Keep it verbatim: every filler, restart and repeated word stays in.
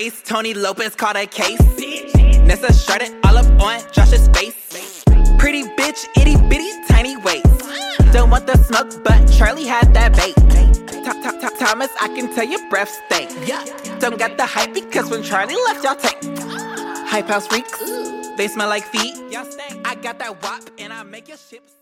race. Tony Lopez caught a case. Nessa shredded all up on Josh's face. Pretty bitch, itty bitty, tiny waist. Don't want the smoke, but Charlie had that bait. Top, top, top, Thomas, I can tell your breath stink. Don't got the hype because when Charlie left, y'all take. Hype house freaks, they smell like feet. I got that wop and I make your shit.